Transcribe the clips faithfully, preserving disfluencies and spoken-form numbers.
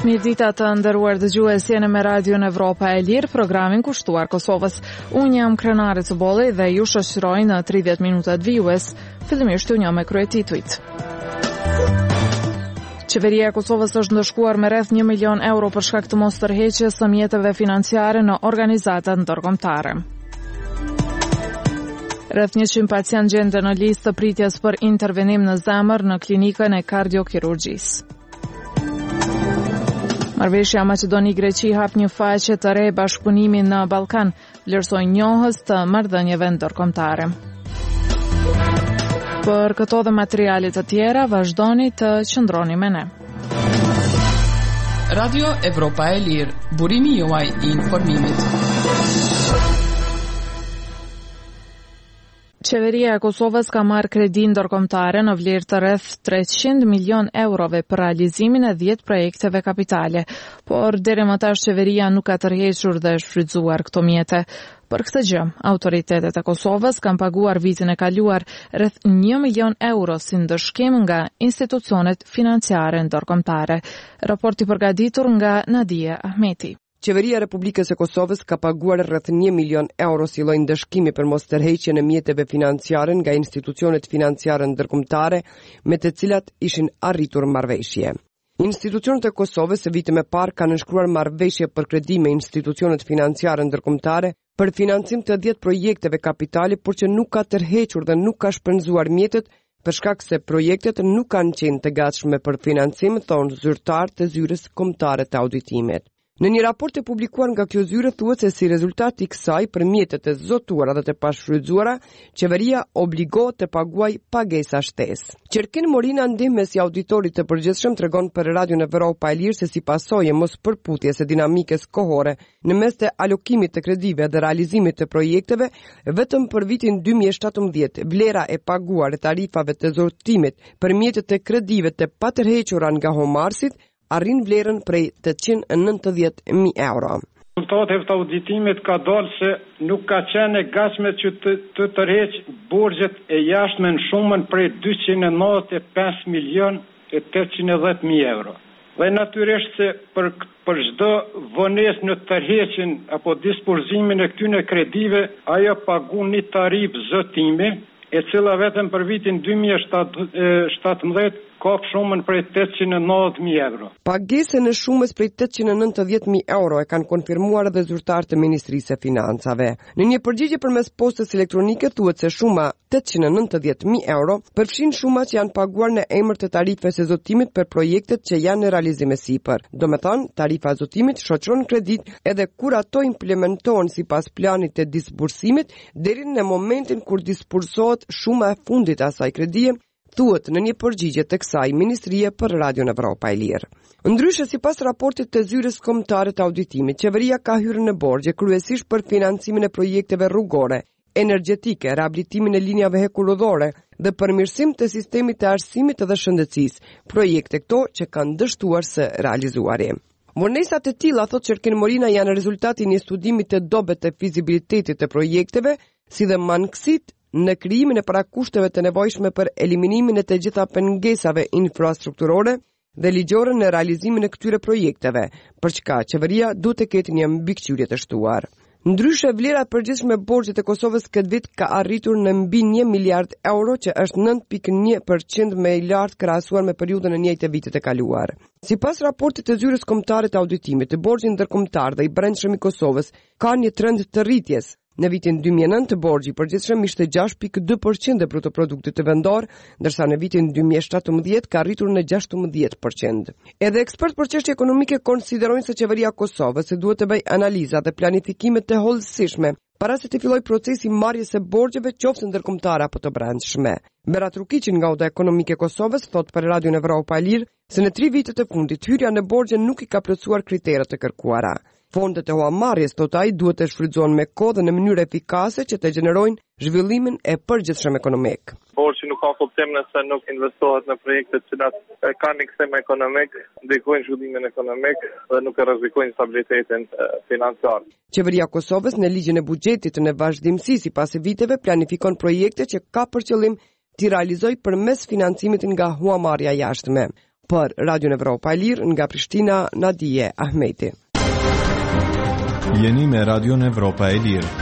Mirëdita të nderuar dëgjues, jeni me Radion Evropa e Lirë, programin kushtuar Kosovës. Unë jam Krenare Cëbolli dhe ju shoqëroj në tridhjetë minutat vijues. Fillimisht ju një me kryetituit. Qeveria e Kosovës është ndëshkuar me rreth një milion euro për shkak të mos tërheqjes së mjeteve financiare në organizata ndërkombëtare. Rreth njëqind pacient gjenden në listë të pritjes për intervenim në zemër në klinikën e kardiokirurgjisë. Marrëveshja Maqedoni-Greqi hap një faqe të re bashkëpunimi në Ballkan, vlerësoi njohës të marrëdhënieve ndërkombëtare. Për këto dhe materiale të tjera, vazhdoni të qëndroni me ne. Radio Evropa e Lirë, burimi juaj i informimit. Qeveria e Kosovës ka marrë kredi ndërkombëtare në vlerë të rreth treqind milion eurove për realizimin e dhjetë projekteve kapitale, por deri më tash qeveria nuk ka tërhequr dhe shfrytzuar këto mjete. Për këtë gjë, autoritetet e Kosovës kanë paguar vitin e kaluar rreth një milion euro si ndëshkim nga institucionet financiare ndërkombëtare. Raporti përgatitur nga Nadia Ahmeti. Qeveria e Republikës e Kosovës ka paguar rreth një milion euro si lloj ndëshkimi për mostërheqjen e mjeteve financiare nga institucionet financiare ndërkombëtare me të cilat ishin arritur marrëveshje. Institucionet e Kosovës së vitit më parë kanë nënshkruar marrëveshje për kredi me institucionet financiare ndërkombëtare për financim të dhjetë projekteve kapitale, por që nuk ka tërhequr dhe nuk ka shpenzuar mjetet për shkak se projektet nuk kanë qenë të gatshme për financim, thonë zyrtar të zyrës kombëtare të auditimit. Në një raport e publikuar nga kjo zyre thuhet se si rezultat i kësaj për mjetet e zotuara dhe të pashfrytzuara, qeveria obligohet të paguaj pagesa shtesë. Qerkin Morina, ndihmës i auditorit të përgjithshëm, tregon për Radion Evropa e Lirë se si pasojë mos përputjes së dinamikës kohore në mes të alokimit të kredive dhe realizimit të projekteve, vetëm për vitin dy mijë e shtatëmbëdhjetë vlera e paguar e tarifave të zotimit për mjetet të kredive të patërhequra nga homarsit arrin vlerën prej tetëqind e nëntëdhjetë mijë euro. Rezultatet të auditimit ka dalë se nuk ka qenë e gatshme që të, të tërheq borxhet e jashtme në shumën prej dyqind e nëntëdhjetë e pesë milion e tetëqind e dhjetë mijë euro. Dhe natyrisht se për, për çdo vonesë në tërheqjen apo dispozimin e këtyre kredive, ajo pagun një tarifë zotimi, e cila vetëm për vitin dy mijë e shtatëmbëdhjetë ka shumën prej tetëqind e nëntëdhjetë mijë euro. Pagesën e shumës prej tetëqind e nëntëdhjetë mijë euro e kanë konfirmuar edhe zyrtarët e Ministrisë së Financave. Në një përgjigje përmes postës elektronike thuhet se shuma tetëqind e nëntëdhjetë mijë euro përfshin shumat që janë paguar në emër të tarifës së zotimit për projektet që janë në realizim e sipër. Domethënë, tarifa e zotimit shoqëron kredit edhe kur ato implementohen sipas planit të disbursimit deri në momentin kur disbursohet shuma e fundit e asaj kredie, thuhet në një përgjigje të kësaj ministrie për Radion Evropa e Lirë. Ndryshe, sipas raportit të zyrës kombëtare të auditimit, qeveria ka hyrë në borxhe kryesisht për financimin e projekteve rrugore, energjetike, rehabilitimin e linjave hekurudhore dhe përmirësim të sistemit të arsimit dhe shëndetësisë, projekte këto që kanë dështuar së realizuari. Vonesat e tilla, thot Qerkin Morina, janë rezultati i një studimi të dobët të fizibilitetit të projekteve, si dhe mangësit në krijimin e parakushteve të nevojshme për eliminimin e të gjitha pengesave infrastrukturore dhe ligjore në realizimin e këtyre projekteve, për çka qeveria duhet të ketë një mbikëqyrje të shtuar. Ndryshe, vlera e përgjithshme e borxhit të Kosovës këtë vit ka arritur në mbi një miliard euro, që është nëntë pikë një përqind më i lartë krahasuar me periudhën e njëjtë të vitit të kaluar. Sipas raportit të zyrës kombëtare të auditimit, borxhi ndërkombëtar dhe i brendshëm i Kosovës ka një trend të rritjes. Në vitin dy mijë e nëntë borxhi i përgjithshëm ishte gjashtë pikë dy përqind e brutoproduktit të vendor, ndërsa në vitin dy mijë e shtatëmbëdhjetë ka arritur në gjashtëmbëdhjetë përqind. Edhe ekspert për çështje ekonomike konsiderojnë se qeveria e Kosovës duhet të bëjë analiza dhe planifikime të hollësishme para se të fillojë procesi marrjes së borxheve, qoftë ndërkombëtare apo të brendshme. Berat Rukiqi nga Oda Ekonomike e Kosovës thot për Radion Evropa e Lirë se në tri vitet e fundit hyrja në borxhe nuk i ka plotësuar kriteret e kërkuara. Fondet e huamarrjes totaj duhet të shfrytëzohen me kohë dhe në mënyrë efikase që të gjenerojnë zhvillimin e përgjithshëm ekonomik. Borxhi nuk ka kuptim nëse nuk investohet në projekte që kanë kthim ekonomik, ndikojnë zhvillimin ekonomik dhe nuk e rrezikojnë stabilitetin financiar. Qeveria e Kosovës në ligjin e buxhetit në vazhdimsi sipas viteve planifikon projekte që ka për qëllim t'i realizojë përmes financimit nga huamarrja jashtme. Për Radio Evropa e Lirë nga Prishtina, Nadije Ahmeti. Jeni me Radio Evropa e Lirë.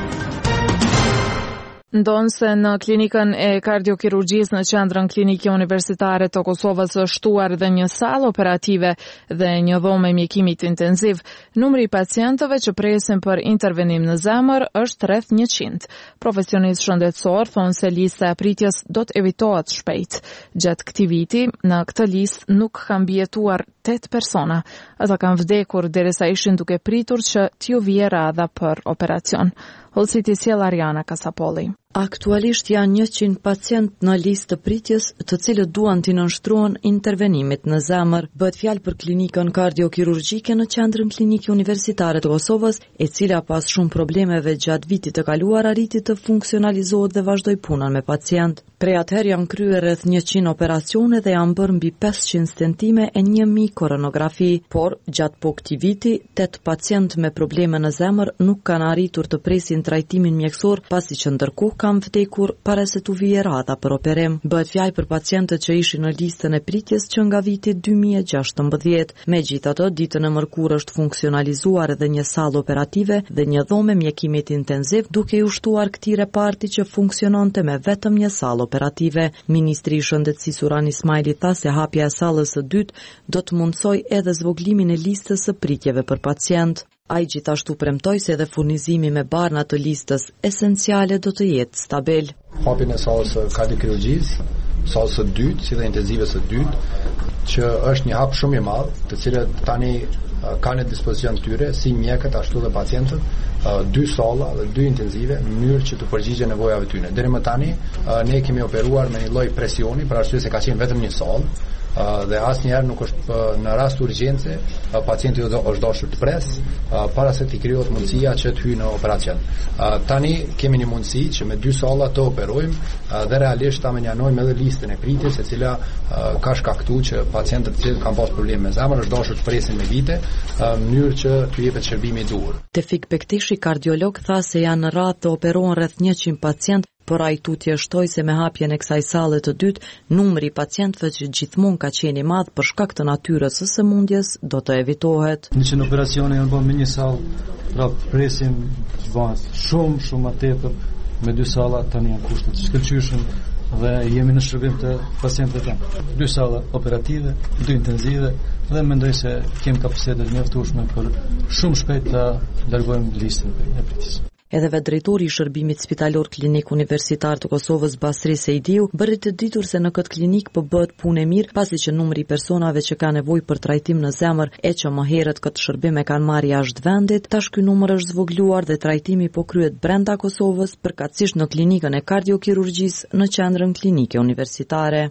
Ndonë se në klinikën e kardiokirurgjisë në qendrën klinike universitare të Kosovës është shtuar dhe një salë operative dhe një dhomë mjekimit intenziv, numri i pacientëve që presin për intervenim në zemër është rreth njëqind. Profesionistë shëndetësor thonë se lista e pritjes do të evitohet shpejt. Gjatë këtij viti, në këtë listë nuk kanë mbijetuar tet persona. Ata kanë vdekur derisa ishin duke pritur që t'ju vije radha për operacion. Hollësiti sjell Ariana Kasapolli. Aktualisht janë njëqind pacient në listë të pritjes, të cilët duan t'i nënshtrohen intervenimit në zemër. Bëhet fjalë për klinikën kardiokirurgjike në qendrën klinike universitare të Kosovës, e cila pas shumë problemeve gjatë vitit të kaluar arriti të funksionalizohet dhe vazhdoi punën me pacient. Prej atëherë janë kryer rreth njëqind operacione dhe janë bërë mbi pesëqind stentime e një mijë koronografi, por gjatë po këtij viti, tet pacient me probleme në zemër nuk kanë arritur të presin trajtimin mjekësor, pasi që ndërkohë kanë vdekur para se t'u vije radha për operim. Bëhet fjalë për pacientët që ishin në listën e pritjes që nga viti dy mijë e gjashtëmbëdhjetë. Megjithatë, ditën e mërkurë është funksionalizuar edhe një sallë operative dhe një dhomë mjekimit intenziv, duke i ushtuar këtij reparti që funksiononte me vetëm një sallë operative. Ministri i Shëndetësisë Suran Ismaili tha se hapja e sallës së dytë do të mundsoj edhe zvoglimin e listës së pritjeve për pacient. Ai gjithashtu premtoi se edhe furnizimi me barna të listës esenciale do të jetë stabil. Hapjen e sallës së kardiokirurgjisë, sallës së dytë, si dhe intenzive së dytë, që është një hap shumë i madh, të cilët tani kanë në dispozicion tyre si mjekët ashtu dhe pacientët, dy salla dhe dy intenzive në mënyrë që të përgjigjen nevojave tyre. Deri më tani ne kemi operuar me një lloj presioni, për arsye se ka qenë vetëm një sallë. Uh, dhe asnjëherë nuk është uh, në rast urgjence uh, pacienti është dashur të pres uh, para se t'i krijohet mundësia që të hyjë në operacion. Uh, tani kemi një mundësi që me dy salla të operojmë uh, dhe realisht ta menjanojmë edhe listën e pritjes, e cila uh, ka shkaktuar që pacientët që kanë pas probleme me zemrën është dashur të presin me vite në uh, mënyrë që t'u jepet shërbimi i duhur. Tefik Bekteshi, kardiolog, tha se janë në radhë të operohen rreth njëqind pacient, por ai tutje shtoi se me hapjen e kësaj salle të dytë, numri i pacientëve që gjithmonë ka qenë i madh për shkak të natyrës së sëmundjes do të evitohet. njëqind operacione janë bërë me një sallë, pra presim bëhet shumë shumë më tepër me dy salla, tani janë kushte të shkëlqyeshëm dhe jemi në shërbim të pacientëve tanë. Dy salla operative, dy intenzive dhe mendoj se kemi kapacitetet mjaftueshme për shumë shpejt të largojmë listën e pritjes. Edhe vetë drejtori i shërbimit spitalor klinik universitar të Kosovës Basri Sejdiu bëri të ditur se në këtë klinik po bëhet punë e mirë, pasi që numri i personave që kanë nevojë për trajtim në zemër e që më herët këtë shërbim e kanë marrë jashtë vendit, tash ky numër është zvogluar dhe trajtimi po kryhet brenda Kosovës, përkatësisht në klinikën e kardiokirurgjisë në qendrën klinike universitare.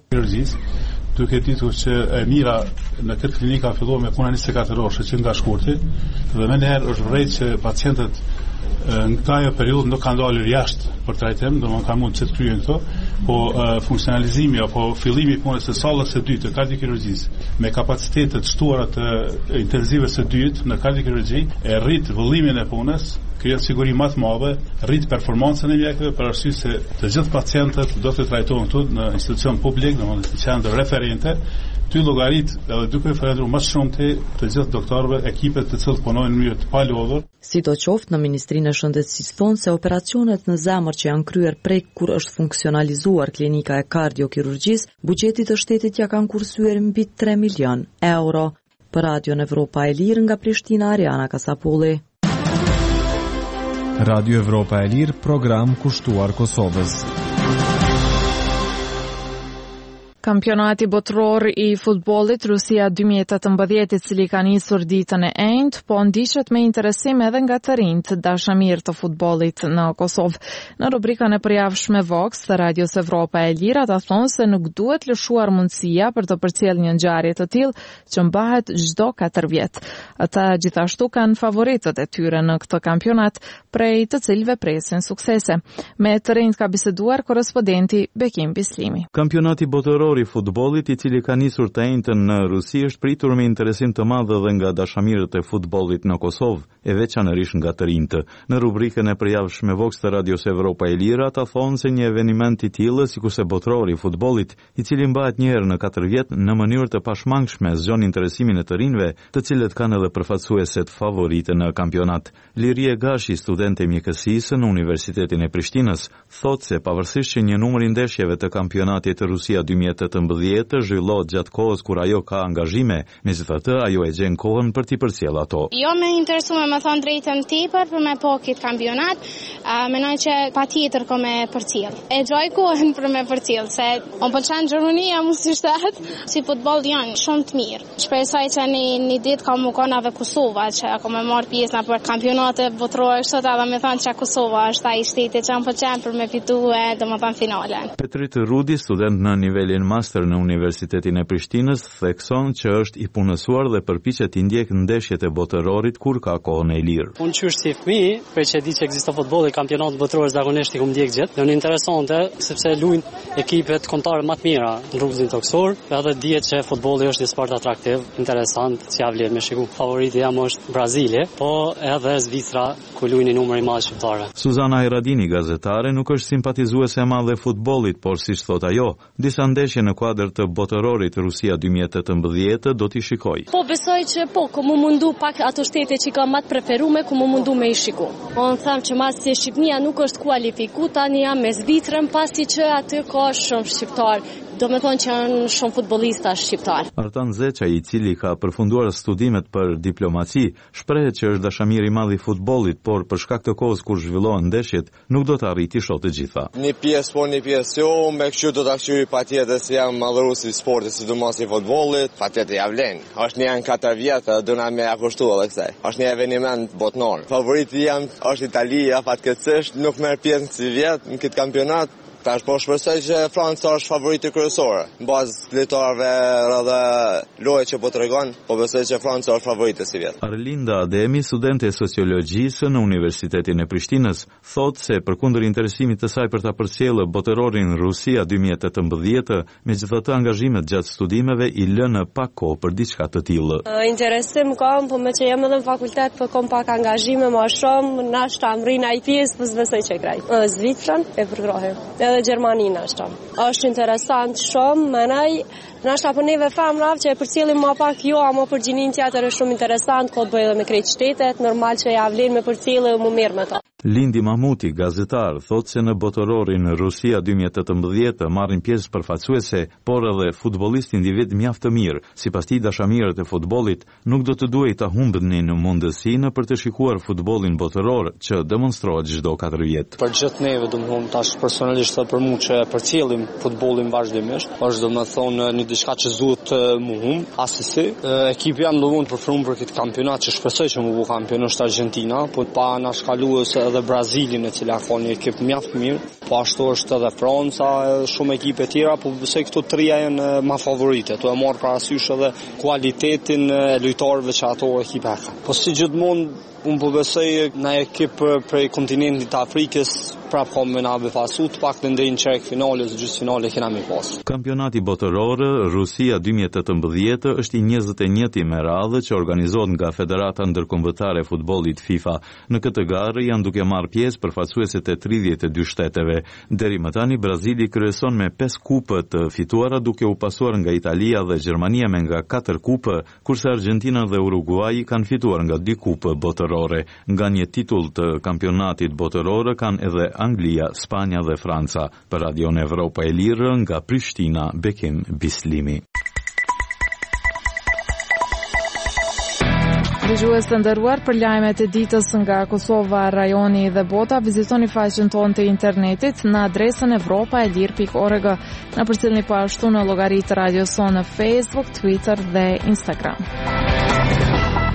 Duke ditur që e mira në këtë klinika fillon me puna njëzet e katër orë që nga shkurti, dhe më njëherë është vërejtë që pacientët në këtë periudhë nuk kanë dalur jashtë për trajtim, do më ka mund që të kryen këto, po funksionalizimi apo fillimi i punës së sallës së dytë të kardiokirurgjisë me kapacitetet shtuara të intenzive së dytë në kardiokirurgji e rrit vëllimin e punës, krijon siguri më të madhe, rrit performancën e mjekëve për arsye se të gjithë pacientët do të trajtohen këtu në institucion publik, domethënë në qendër referente. Ty llogarit edhe duke falendëruar më shumë të, të gjithë doktorëve, ekipet të cilët punojnë në mënyrë të palodhur. Sidoqoftë, në Ministrinë e Shëndetësisë thonë se operacionet në zemër që janë kryer prej kur është funksionalizuar klinika e kardiokirurgjisë, buxheti të shtetit ja kanë kursyer mbi tre milion euro. Për Radio Evropa e Lirë nga Prishtina, Ariana Kasapolli. Radio Evropa e Lirë, program kushtuar Kosovës. Kampionati botror i futbollit Rusia dy mijë e tetëmbëdhjetë, i cili ka nisur ditën e enjtë, po ndiqet me interesim edhe nga të rinjt dashamirë të futbollit në Kosovë. Në rubrikën e përjavshme Vox të Radios Evropa e Lirë, ata thonë se nuk duhet lëshuar mundësia për të përcjellë një ngjarje të tillë që mbahet çdo katër vjet. Ata gjithashtu kanë favoritët e tyre në këtë kampionat, prej të cilëve presin suksese. Me të rinjt ka biseduar korrespondenti Bekim Bislimi. Kampionati botror botërori i futbollit i cili ka nisur të enjtën në Rusi është pritur me interesim të madh edhe nga dashamirët e futbollit në Kosovë, e veçanërisht nga të rinjtë. Në rubrikën e përjavshme Vox të Radios Evropa e Lira ata thonë se një eveniment i tillë, sikurse botërori i futbollit, i cili mbahet një herë në katër vjet në mënyrë të pashmangshme zgjon interesimin e të rinjve, të cilët kanë edhe përfaqësueset favorite në kampionat. Lirie Gashi, studente e mjekësisë në Universitetin e Prishtinës, thotë se pavarësisht që një numër i ndeshjeve të kampionatit të Rusia dy mijë e tetëmbëdhjetë zhvillohet gjatë kohës kur ajo ka angazhime, megjithatë ajo e gjen kohën për t'i përcjellë ato. Jo më interesuar me thon drejtën tepër për me po këtë kampionat, uh, mendoj që patjetër ko me përcjell. E gjoj kohën për me përcjell se on pëlqen Gjermania mos i shtat, si futboll janë shumë të mirë. Shpresoj që në një ditë ka më konave Kosova që ka më marr pjesë në për kampionate botërore sot edhe me thon që Kosova është ai shteti që më pëlqen për me fitue domethën finalen. Petrit Rudi, student në nivelin master në Universitetin e Prishtinës, thekson që është i punësuar dhe përpiqet të ndjek ndeshjet e botërorit kur ka kohën e lirë. Unë qysh si fëmijë, për që di që ekziston futbolli, kampionat botëror zakonisht i kum ndjek gjithë. Janë interesante sepse luajnë ekipet kombëtare më të mira në rrugën toksor, edhe dihet që futbolli është një sport atraktiv, interesant, që ja vlen me shiku. Favoriti jam është Brazili, po edhe Zvicra ku luajnë numër i madh shqiptarë. Suzana Iradini, gazetare, nuk është simpatizuese e madhe e futbollit, por siç thot ajo, disa ndeshje në kuadër të botërorit Rusia dy mijë e tetëmbëdhjetë do t'i shikoj. Po besoj që po, ku mu mundu pak ato shtete që ka më të preferume, ku mu mundu me i shiku. Po në thamë që mas si Shqipnia nuk është kualifiku, tani jam me Zvitrën, pasi që aty ka shumë shqiptar. Do me thonë që janë shumë futbolista shqiptar. Artan Zeqa, i cili ka përfunduar studimet për diplomaci, shprehet që është dashamir i madh i futbollit, por për shkak të kohës kur zhvillohen ndeshjet, nuk do të arrijë shoh të gjitha. Një pjesë po, një pjesë jo, me kështu do ta këshyj patjetër se jam madhërues i sportit, sidomos i futbollit, patjetër ja vlen. Është një anë katër vjet, do na më akushtu edhe kësaj. Është një eveniment botëror. Favoriti jam është Italia, fatkeqësisht nuk merr pjesë si vjet në këtë kampionat. Tash po shpresoj që Franca është favoriti kryesor. Në bazë lojtarëve edhe lojë që po tregon, po besoj që Franca është favoriti si vjet. Arlinda Ademi, studente e sociologjisë në Universitetin e Prishtinës, thotë se përkundër interesimit të saj për ta përcjellë botërorin Rusia dy mijë e tetëmbëdhjetë, megjithatë angazhimet gjatë studimeve i lënë pak kohë për diçka të tillë. Interesim kam, po me që jam edhe në fakultet, po kam pak angazhime më shumë, na shtamrin ai pjesë, po besoj që kraj. Zvicrën e përgrohem. Gjermanina është. Është interesant shumë, mënaj, nashta për neve femrave që e përcjellim më pak jo, ama për gjinin tjetër është shumë interesant, ko të bëjë dhe me krejt shtetet, normal që ja vlen me përcjellë më mirë me ta. Lindi Mahmuti, gazetar, thotë se në botërorin Rusia dy mijë e tetëmbëdhjetë marrin pjesë përfaqësuese, por edhe futbollistë individ mjaft të mirë. Sipas tij, dashamirët e futbollit nuk do të duhej ta humbnin mundësinë për të shikuar futbollin botëror që demonstrohet çdo katër vjet. Për gjithë neve, domethënë tash personalisht për mua që përcjellim futbollin vazhdimisht, është domethënë një diçka që zuhet më humb, asesi. Ekipi jam domethënë përfruar për këtë kampionat që shpresoj që më bu kampion është Argentina, por pa na shkaluar edhe Brazilin, e cila ka një ekip mjaft mirë, po ashtu është edhe Franca, shumë ekipe tjera, po besoj këto trija janë më favorite. To e marr parasysh edhe kualitetin e lojtarëve që ato ekipe kanë. Po si gjithmonë unë po besoj në ekip prej kontinentit të Afrikës prap kam me na befasut, pak të ndëjnë qerek finale, së gjithë finale kena mi pas. Kampionati botëror Rusia dy mijë e tetëmbëdhjetë është i njëzet e njëti me radhë që organizohet nga Federata Ndërkombëtare e Futbollit FIFA. Në këtë garë janë duke marrë pjesë përfaqësuesit e tridhjetë e dy shteteve. Deri më tani Brazili kryeson me pesë kupë të fituara, duke u pasuar nga Italia dhe Gjermania me nga katër kupë, kurse Argentina dhe Uruguay kanë fituar nga dy kupë botërore. Nga një titull të kampionatit botëror kanë edhe Anglia, Spanja dhe Franca. Për Radion Evropa e Lirë, nga Prishtina, Bekim Bislimi. Dëgjues të nderuar, për lajmet e ditës nga Kosova, rajoni dhe bota, vizitoni faqen tonë të internetit në adresën evropa e lir pikë org. Na përcjellni po ashtu në llogaritë Radio Son në Facebook, Twitter dhe Instagram.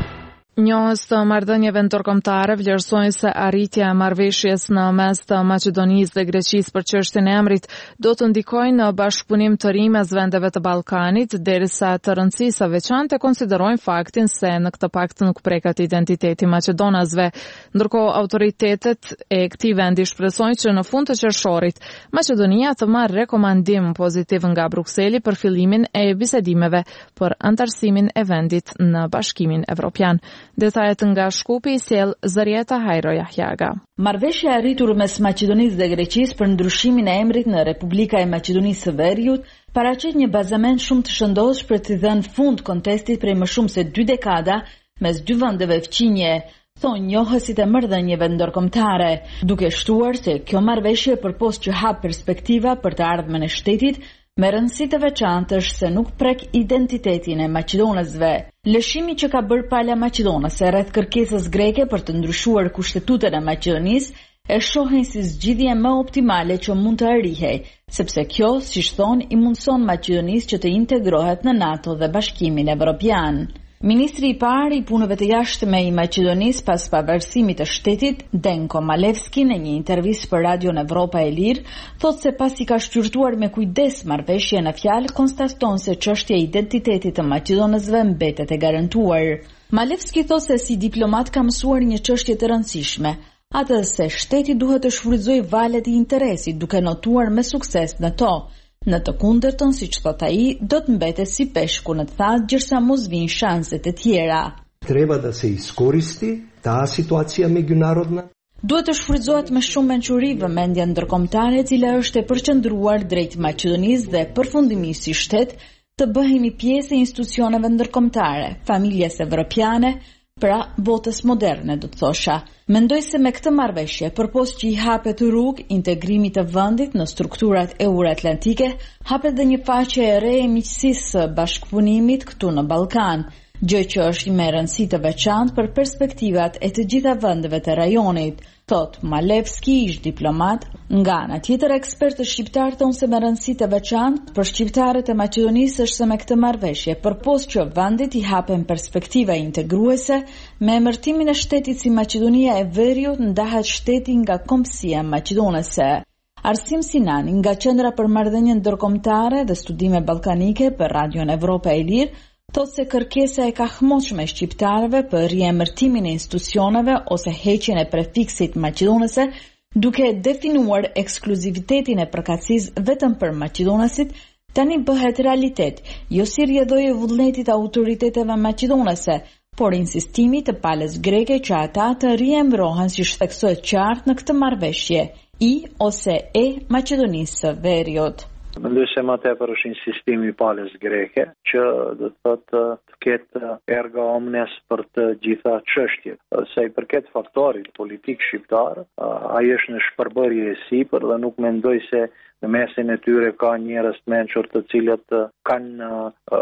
Njohës të marrëdhënieve ndërkombëtare vlerësojnë se arritja e marrëveshjes në mes të Maqedonisë dhe Greqisë për çështjen e emrit do të ndikojë në bashkëpunim të ri mes vendeve të Ballkanit, derisa të rëndësisë së veçantë konsiderojnë faktin se në këtë pakt nuk preket identiteti maqedonasve. Ndërkohë autoritetet e këtij vendi shpresojnë që në fund të qershorit Maqedonia të marrë rekomandim pozitiv nga Brukseli për fillimin e bisedimeve për antarësimin e vendit në Bashkimin Evropian. Detajet nga Shkupi i sjell Zarieta Hajro Jahjaga. Marrëveshja e arritur mes Maqedonisë dhe Greqisë për ndryshimin e emrit në Republika e Maqedonisë së Veriut paraqet një bazament shumë të shëndosh për të dhënë fund kontestit prej më shumë se dy dekada mes dy vendeve fqinje, thonë njohësit e marrëdhënieve ndërkombëtare, duke shtuar se kjo marrëveshje përpos që hap perspektiva për të ardhmen e shtetit, me rëndësi të veçantë është se nuk prek identitetin e maqedonasve. Lëshimi që ka bërë pala maqedonase rreth kërkesës greke për të ndryshuar kushtetutën e Maqedonisë e shohin si zgjidhje më optimale që mund të arrihej, sepse kjo, siç thonë, i mundson Maqedonisë që të integrohet në NATO dhe Bashkimin Evropian. Ministri i parë i punëve të jashtme i Maqedonisë pas pavarësimit të shtetit, Denko Malevski, në një intervistë për Radion Evropa e Lirë, thotë se pasi ka shqyrtuar me kujdes marrëveshjen në fjalë, konstaton se çështja e identitetit të maqedonasve mbetet e garantuar. Malevski thotë se si diplomat ka mësuar një çështje të rëndësishme, atë se shteti duhet të shfrytëzojë valet e interesit duke notuar me sukses në to. Në të kundërtën, siç thot ai, do të mbetet si peshku në thatë gjërsa mos vinë shanset e tjera. Treba da se iskoristi ta situacia međunarodna. Duhet të shfrytëzohet me shumë mençuri vëmendja ndërkombëtare e cila është e përqendruar drejt Maqedonisë dhe përfundimisht si shtet të bëhemi pjesë e institucioneve ndërkombëtare, familjes evropiane, pra botës moderne, do të thosha. Mendoj se me këtë marrëveshje, përpos që i hapet rrugë integrimit të vendit në strukturat euroatlantike, hapet dhe një faqe e re e miqësisë së bashkëpunimit këtu në Ballkan, gjë që është me rëndësi të veçantë për perspektivat e të gjitha vendeve të rajonit, thot Malevski, ish diplomat. Nga ana tjetër, ekspertë shqiptar thonë se me rëndësi të veçantë për shqiptarët e Maqedonisë është se me këtë marrëveshje, përpos që vendit i hapen perspektiva integruese, me emërtimin e shtetit si Maqedonia e Veriut ndahet shteti nga kombësia maqedonase. Arsim Sinani nga Qendra për Marrëdhënie Ndërkombëtare dhe Studime Ballkanike për Radion Evropa e Lirë thotë se kërkesa e kahmoqshme e shqiptarëve për riemërtimin e institucioneve ose heqjen e prefiksit maqedonase, duke definuar ekskluzivitetin e përkatësisë vetëm për maqedonasit, tani bëhet realitet, jo si rrjedhoi e vullnetit autoriteteve maqedonase, por insistimi të palës greke që ata të riemërohen si shtheksohet qartë në këtë marrëveshje, i ose e Maqedonisë së Veriut. Mendoj se më tepër është insistimi i palës greke që do të thotë të ketë erga omnes për të gjitha çështjet. Sa i përket faktorit politik shqiptar, ai është në shpërbërje e sipër dhe nuk mendoj se në mesin e tyre ka njerëz të mençur të cilët kanë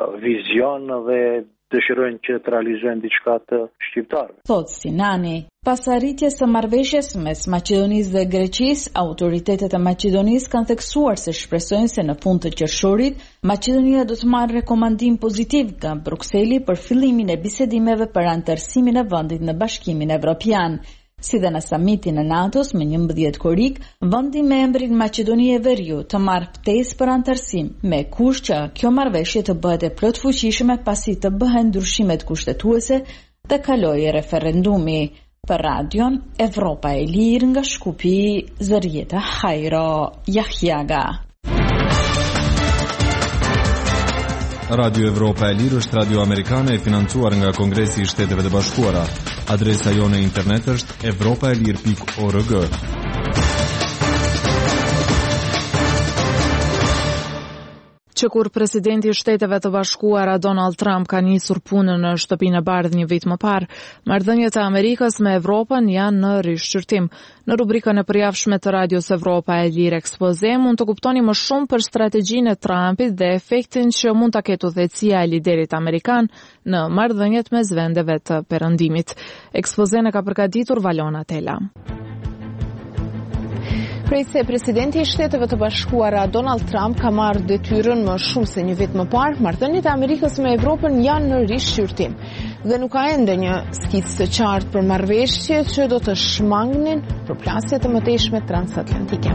vizion dhe dëshirojnë që të realizojnë diçka të shqiptarëve. Thot Sinani, pas arritjes së marrëveshjes mes Maqedonisë dhe Greqisë, autoritetet e Maqedonisë kanë theksuar se shpresojnë se në fund të qershorit, Maqedonia do të marrë rekomandim pozitiv nga Brukseli për fillimin e bisedimeve për antarësimin e vendit në Bashkimin Evropian. Si dhe në samitin e NATO-s me njëmbëdhjetë korrik, vendi me emrin Maqedonia e Veriut të marrë ftesë për antarësim, me kusht që kjo marrëveshje të bëhet e plot fuqishme pasi të bëhen ndryshimet kushtetuese dhe kalojë referendumi. Për Radion Evropa e Lirë nga Shkupi, Zarieta Hajro Jahjaga. Radio Evropa e Lirë është radio amerikane e financuar nga Kongresi i Shteteve të Bashkuara. Adresa jone internet është evropaelir pikë org. Që kur presidenti i Shteteve të Bashkuara Donald Trump ka nisur punën në Shtëpinë e Bardhë një vit më parë, marrëdhëniet e Amerikës me Evropën janë në rishqyrtim. Në rubrikën e përjavshme të Radios Evropa e Lirë Ekspoze mund të kuptoni më shumë për strategjinë e Trumpit dhe efektin që mund ta ketë udhëheqësia e liderit amerikan në marrëdhëniet mes vendeve të Perëndimit. Ekspozen e ka përgatitur Valona Tela. Prej se presidenti i Shteteve të Bashkuara Donald Trump ka marrë detyrën më shumë se një vit më parë, marrëdhëniet e Amerikës me Evropën janë në rishqyrtim. dhe nuk ka ende një skicë të qartë për marrëveshje që do të shmangnin përplasje të mëtejshme transatlantike.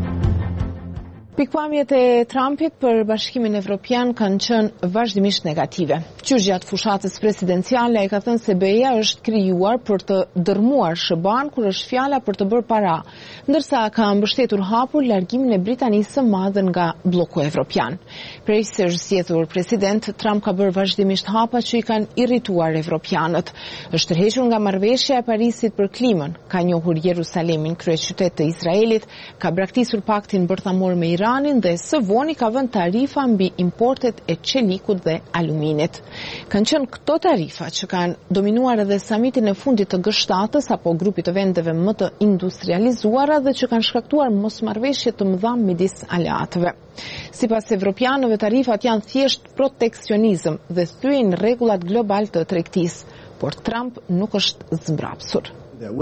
Pikpamjet e Trumpit për Bashkimin Evropian kanë qenë vazhdimisht negative. Qysh gjatë fushatës presidenciale ai ka thënë se B E-ja është krijuar për të dërmuar S B A-n kur është fjala për të bërë para, ndërsa ka mbështetur hapur largimin e Britanisë së Madhe nga bloku evropian. Prej se është zgjedhur president, Trump ka bërë vazhdimisht hapa që i kanë irrituar evropianët. Është tërhequr nga marrëveshja e Parisit për klimën, ka njohur Jerusalemin kryeqytet të Izraelit, ka braktisur paktin bërthamor me Iranin dhe së voni ka vënë tarifa mbi importet e çelikut dhe aluminit. Kanë qenë këto tarifa që kanë dominuar edhe samitin e fundit të G shtatës apo grupit të vendeve më të industrializuara dhe që kanë shkaktuar mosmarrëveshje të mëdha midis aleatëve. Sipas evropianëve, tarifat janë thjesht proteksionizëm dhe thyejnë rregullat global të tregtisë, por Trump nuk është zbrapsur.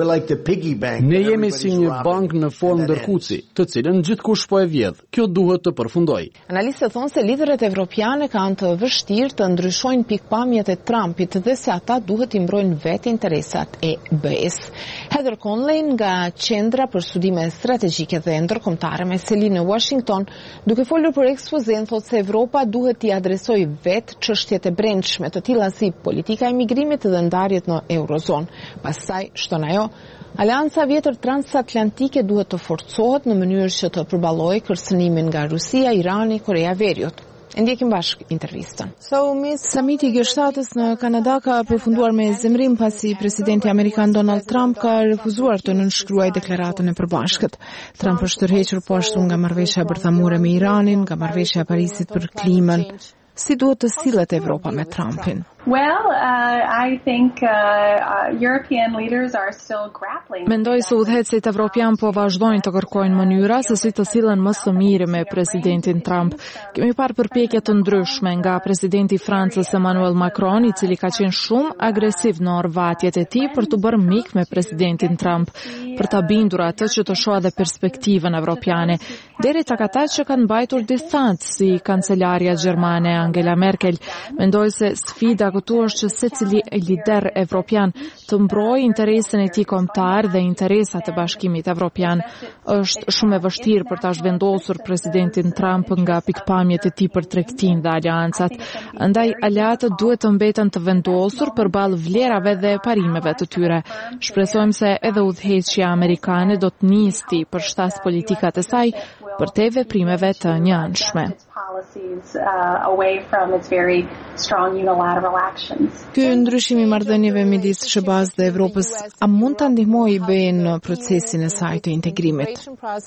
Ne jemi si një bank në formë ndërkuci, të cilën gjithkush po e vjedh. Kjo duhet të përfundoj. Analistët thonë se liderët evropiane kanë të vështirë të ndryshojnë pikpamjet e Trumpit dhe se ata duhet i mbrojnë vetë interesat e B E-s. Heather Conley nga Qendra për Studime Strategjike dhe Ndërkombëtare me seli në Washington, duke folur për ekspozen, thotë se Evropa duhet t'i adresojë vetë çështjet e brendshme, të tilla si politika e migrimit dhe ndarjet në Eurozonë. Pastaj shton ajo, Aleanca vjetër transatlantike duhet të forcohet në mënyrë që të përballojë kërcënimin nga Rusia, Irani, Korea e Veriut. E ndjekim bashkë intervistën. Samiti i G shtatës në Kanada ka përfunduar me zemrim pasi presidenti amerikan Donald Trump ka refuzuar të nënshkruajë deklaratën e përbashkët. Trump është tërhequr po ashtu nga marrëveshja bërthamore me Iranin, nga marrëveshja e Parisit për klimën. Si duhet të sillet Evropa me Trumpin? Well, uh, I think uh, uh, European leaders are still grappling. Mendoj se udhëheqësit evropian po vazhdojnë të kërkojnë mënyra se si të sillen më së miri me presidentin Trump. Kemi parë përpjekje të ndryshme nga presidenti i Francës Emmanuel Macron, i cili ka qenë shumë agresiv në orvatjet e tij për të bërë mik me presidentin Trump, për ta bindur atë që të shohë edhe perspektivën evropiane, deri tek ata që kanë mbajtur distancë si kancelarja gjermane Angela Merkel. Mendoj se sfida këtu është që secili lider evropian të mbrojë interesin e tij kombëtar dhe interesat e Bashkimit Evropian. Është shumë e vështirë për ta zhvendosur presidentin Trump nga pikpamjet e tij për tregtinë dhe aleancat. Andaj aleatët duhet të mbeten të vendosur përballë vlerave dhe parimeve të tyre. Shpresojmë se edhe udhëheqja amerikane do të nisë për shtas politikat e saj për te veprimeve të njëanshme. Ky ndryshim i marrëdhënieve midis S B A-s dhe Evropës a mund ta ndihmojë B E-n në procesin e saj të integrimit?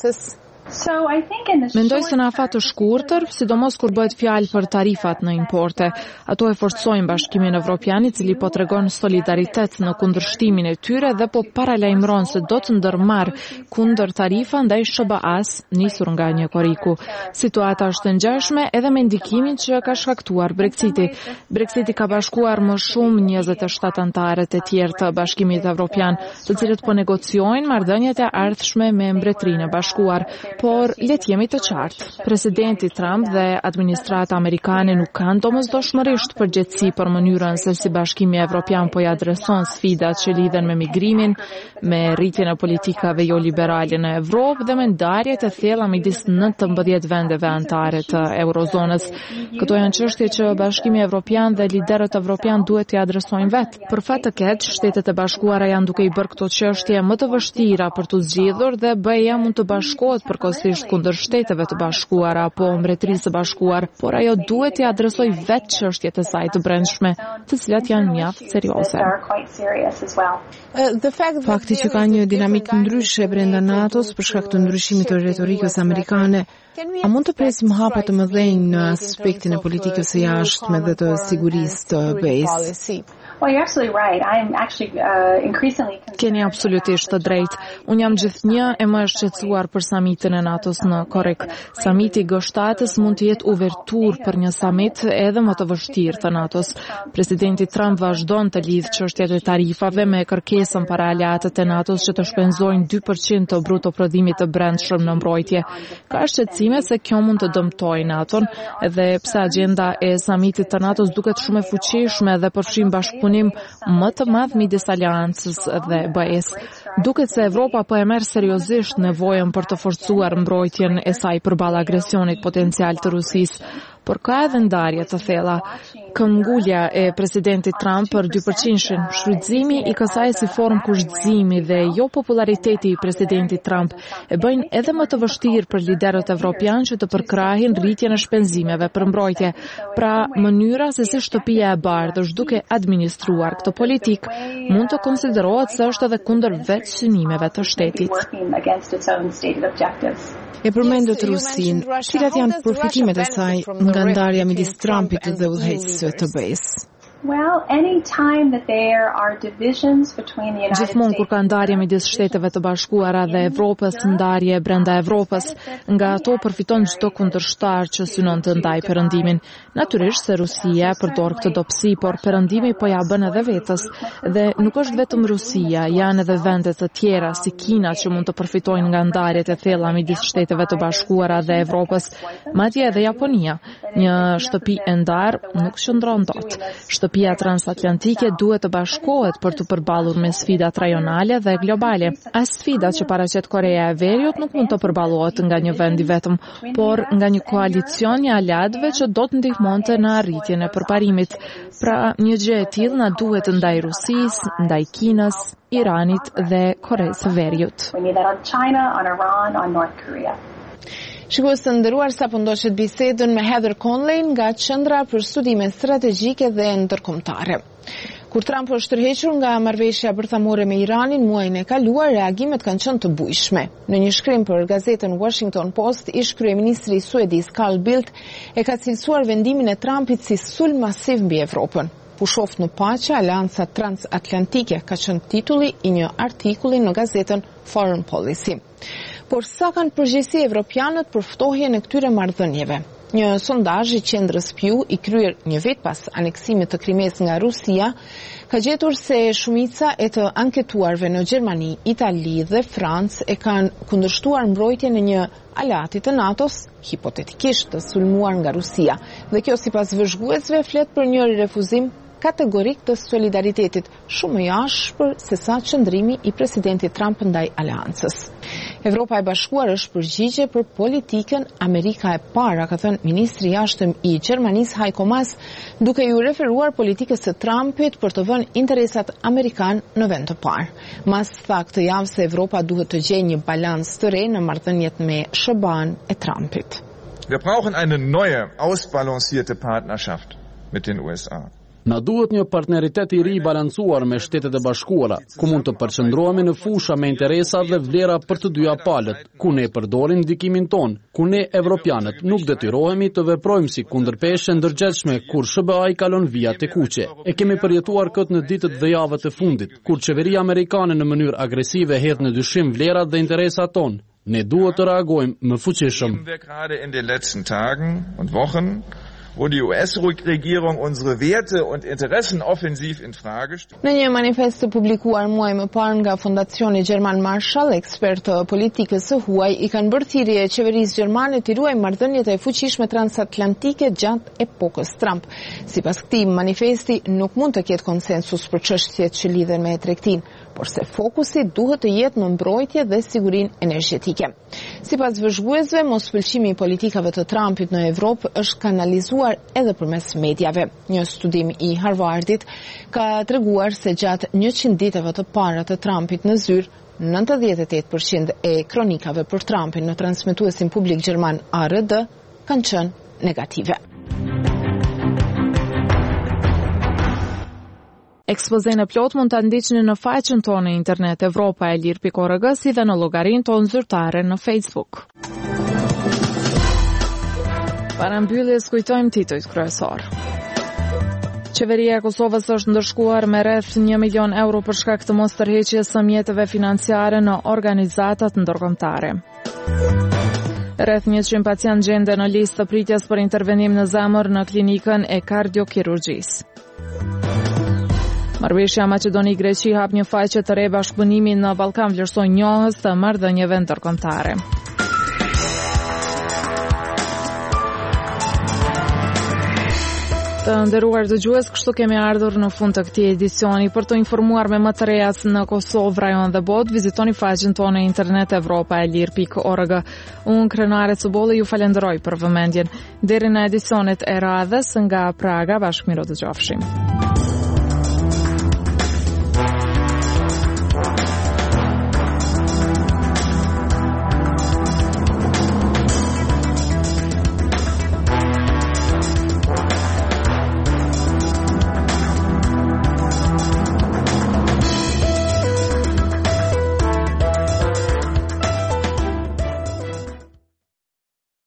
Mendoj se në afat të shkurtër, sidomos kur bëhet fjalë për tarifat në importe, ato e forcojnë Bashkimin Evropian, i cili po tregon solidaritet në kundërshtimin e tyre dhe po paralajmëron se do të ndërmarr kundër tarifa ndaj S B A-s nisur nga një koriku. Situata është ngjashme edhe me ndikimin që ka shkaktuar Brexiti. Brexiti ka bashkuar më shumë njëzet e shtatë anëtarët e tjerë të Bashkimit Evropian, të cilët po negociojnë marrëdhëniet e ardhshme me Mbretërinë e Bashkuar. Por let jemi të qartë. Presidenti Trump dhe administrata amerikane nuk kanë domosdoshmërisht përgjegjësi për mënyrën se si Bashkimi Evropian po i adreson sfidat që lidhen me migrimin, me rritjen e politikave jo liberale në Evropë dhe me ndarjet e thella midis nëntëmbëdhjetë vendeve anëtare të Eurozonës. Këto janë çështje që Bashkimi Evropian dhe liderët evropian duhet t'i adresojnë vetë. Për fat të keq, Shtetet e Bashkuara janë duke i bërë këto çështje më të vështira për të zgjidhur dhe B E-ja mund të bashkohet përkohësisht kundër Shteteve të Bashkuara apo Mbretërisë së Bashkuar, por ajo duhet t'i adresojë vetë çështjet e saj të brendshme, të cilat janë mjaft serioze. Fakti që ka një dinamikë ndryshe brenda NATO-s për shkak të ndryshimit të retorikës amerikane, a mund të presim hapa të mëdhenj në aspektin e politikës së jashtme dhe të sigurisë të B E-s? Keni absolutisht të drejtë. Unë jam gjithnjë e më shqetësuar për samitin e NATO-s në Korek. Samiti G shtatës mund të jetë uvertur për një samit edhe më të vështirë të NATO-s. Presidenti Trump vazhdon të lidhë çështjet e tarifave me kërkesën para aleatët e NATO-s që të shpenzojnë dy përqind të bruto prodhimit të brendshëm në mbrojtje. Ka shqetësime se kjo mund të dëmtojë NATO-n, edhe pse agjenda e samitit të NATO-s duket shumë e fuqishme dhe përfshin bashkë bashkëpunim më të madh midis aleancës dhe B E-s. Duket se Evropa po e merr seriozisht nevojën për të forcuar mbrojtjen e saj përballë agresionit potencial të Rusisë, por ka edhe ndarje të thella. Këmbgulja e presidentit Trump për dy përqind, shfrytëzimi i kësaj si formë kushtëzimi dhe jo populariteti i presidentit Trump e bëjnë edhe më të vështirë për liderët evropian që të përkrahin rritjen e shpenzimeve për mbrojtje. Pra, mënyra se si shtëpia e bardhë është duke administruar këtë politikë mund të konsiderohet se është edhe kundër vetë synimeve të shtetit. E përmendët Rusinë, cilat janë përfitimet e saj nga ndarja midis Trumpit dhe udhëheqësve të B E-s? Well, any time that there are divisions between the United Gjithmonë kur ka ndarje midis Shteteve të Bashkuara dhe Evropës, ndarje brenda Evropës, nga ato përfiton çdo kundërshtar që synon të ndajë perëndimin. Natyrisht se Rusia përdor këtë dobësi, por perëndimi po ja bën edhe vetës. Dhe nuk është vetëm Rusia, janë edhe vende të tjera si Kina që mund të përfitojnë nga ndarjet e thella midis Shteteve të Bashkuara dhe Evropës, madje edhe Japonia. Një shtëpi e ndarë nuk qëndron dot. Shtëpia transatlantike duhet të bashkohet për të përballur me sfidat rajonale dhe globale. As sfidat që paraqet Korea e Veriut nuk mund të përballohet nga një vend i vetëm, por nga një koalicion i aleatëve që do të ndihmonte në arritjen e përparimit. Pra, një gjë e tillë na duhet ndaj Rusisë, ndaj Kinës, Iranit dhe Koreas së Veriut. Shikues të nderuar, sapo ndoqët bisedën me Heather Conley nga Qendra për Studime Strategjike dhe Ndërkombëtare. Kur Trump është tërhequr nga marrëveshja bërthamore me Iranin muajin e kaluar, reagimet kanë qenë të bujshme. Në një shkrim për gazetën Washington Post, ish kryeministri suedez Carl Bildt e ka cilësuar vendimin e Trumpit si sulm masiv mbi Evropën. Pushoft në paqe, Aleanca Transatlantike ka qenë titulli i një artikulli në gazetën Foreign Policy. Por sa kanë përgjegjësi evropianët për ftohjen e këtyre marrëdhënieve? Një sondazh i qendrës Pew i kryer një vit pas aneksimit të Krimes nga Rusia ka gjetur se shumica e të anketuarve në Gjermani, Itali dhe Francë e kanë kundërshtuar mbrojtjen e një aleati të NATO-s, hipotetikisht të sulmuar nga Rusia. Dhe kjo sipas vëzhguesve flet për një refuzim kategorik të solidaritetit, shumë më jashpër se sa qëndrimi i presidentit Trump ndaj aleancës. Evropa e Bashkuar është përgjigje për politikën Amerika e para, ka thënë ministri i jashtëm i Gjermanisë Heiko Maas, duke ju referuar politikës së Trumpit për të vënë interesat amerikan në vend të parë. Maas tha këtë javë se Evropa duhet të gjejë një balans të re në marrëdhëniet me S B A-n e Trumpit. Wir brauchen eine neue, ausbalancierte Partnerschaft mit den U S A. Na duhet një partneritet i ri balancuar me Shtetet e Bashkuara, ku mund të përqendrohemi në fusha me interesa dhe vlera për të dyja palët, ku ne përdorim ndikimin ton, ku ne evropianët nuk detyrohemi të veprojmë si kundërpeshë ndërgjegjshme kur S B A i kalon vijat e kuqe. E kemi përjetuar këtë në ditët dhe javët e fundit, kur qeveria amerikane në mënyrë agresive hedh në dyshim vlerat dhe interesat ton. Ne duhet të reagojmë më fuqishëm. Wo die U S-Regierung unsere Werte und Interessen offensiv in Frage stellt. Në një manifest të publikuar muaj më parë nga Fondacioni Gjerman Marshall, ekspert të politikës së huaj i kanë bërë thirrje qeverisë gjermane të ruajë marrëdhëniet e fuqishme transatlantike gjatë epokës Trump. Sipas këtij manifesti, nuk mund të ketë konsensus për çështjet që lidhen me tregtinë, por se fokusi duhet të jetë në mbrojtje dhe sigurinë energjetike. Sipas vëzhguesve, mospëlqimi i politikave të Trumpit në Evropë është kanalizuar edhe përmes mediave. Një studim i Harvardit ka treguar se gjatë njëqind ditëve të para të Trumpit në zyrë, nëntëdhjetë e tetë përqind e kronikave për Trumpin në transmetuesin publik gjerman A R D kanë qenë negative. Ekspozen e plot mund të ndiqni në faqen tonë në internet Evropa e Lirë pikë org si dhe në llogarinë tonë zyrtare në Facebook. Para mbylljes kujtojmë titujt kryesor. Qeveria e Kosovës është ndërshkuar me rreth një milion euro për shkak të mos tërheqjes së mjeteve financiare në organizatat ndërkombëtare. Rreth njëqind pacient gjende në listë të pritjes për intervenim në zemër në klinikën e kardiokirurgjisë. Marrëveshja Maqedoni-Greqi hap një faqe të re bashkëpunimi në Ballkan vlerësoi njohës të marrëdhënieve ndërkombëtare. Të nderuar dëgjues, kështu kemi ardhur në fund të këtij edicioni. Për të informuar me më të rejat në Kosovë, rajon dhe botë, vizitoni faqen tonë internet evropa e lir pikë org. Unë Krenare Cubolli ju falenderoj për vëmendjen. Deri në edicionet e radhës nga Praga, bashkë miro dëgjofshim.